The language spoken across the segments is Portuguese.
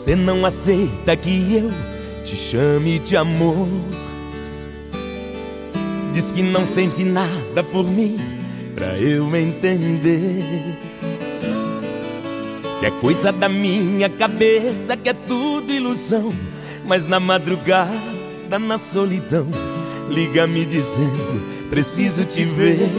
Você não aceita que eu te chame de amor. Diz que não sente nada por mim, pra eu entender. Que é coisa da minha cabeça, que é tudo ilusão. Mas na madrugada, na solidão, liga me dizendo, preciso te ver.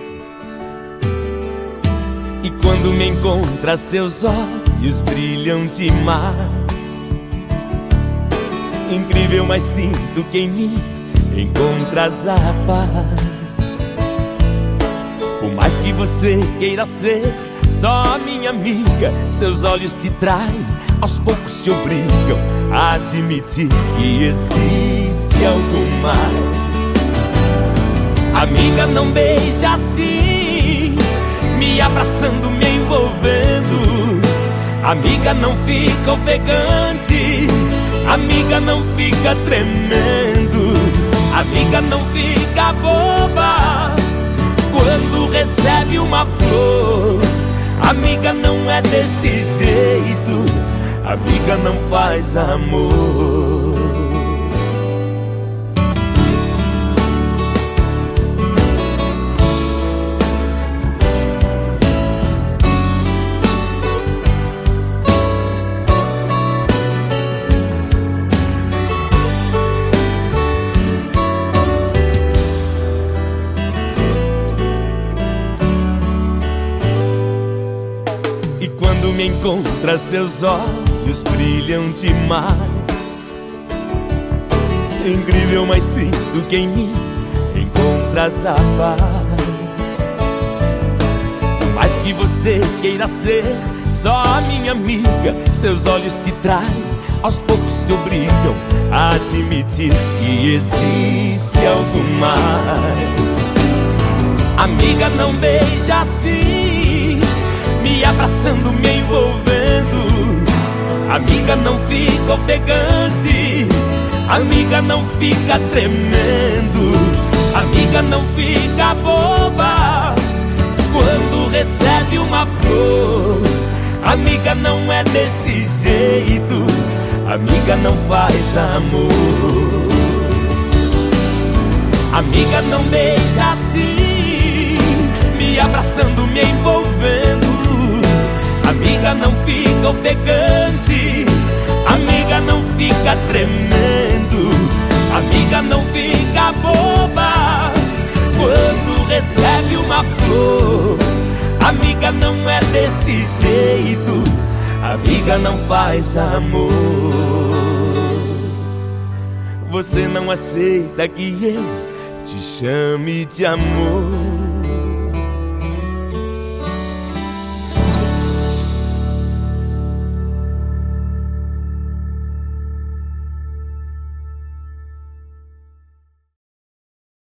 E quando me encontra, seus olhos brilham demais. Incrível, mas sinto que em mim encontras a paz. Por mais que você queira ser só minha amiga, seus olhos te traem, aos poucos te obrigam a admitir que existe algo mais. Amiga, não beija assim, me abraçando, me envolvendo. Amiga, não fica ofegante, amiga, não fica tremendo. Amiga, não fica boba quando recebe uma flor. Amiga, não é desse jeito, amiga, não faz amor. E quando me encontra, seus olhos brilham demais. Incrível, mas sinto que em mim encontras a paz. Por mais que você queira ser só minha amiga, seus olhos te traem, aos poucos te obrigam a admitir que existe algo mais. Amiga, não beija assim, me abraçando, me envolvendo. Amiga, não fica ofegante, amiga, não fica tremendo. Amiga, não fica boba quando recebe uma flor. Amiga, não é desse jeito, amiga, não faz amor. Amiga, não beija assim, me abraçando, me envolvendo. Amiga, não fica ofegante, amiga, não fica tremendo. Amiga, não fica boba quando recebe uma flor. Amiga, não é desse jeito, amiga, não faz amor. Você não aceita que eu te chame de amor.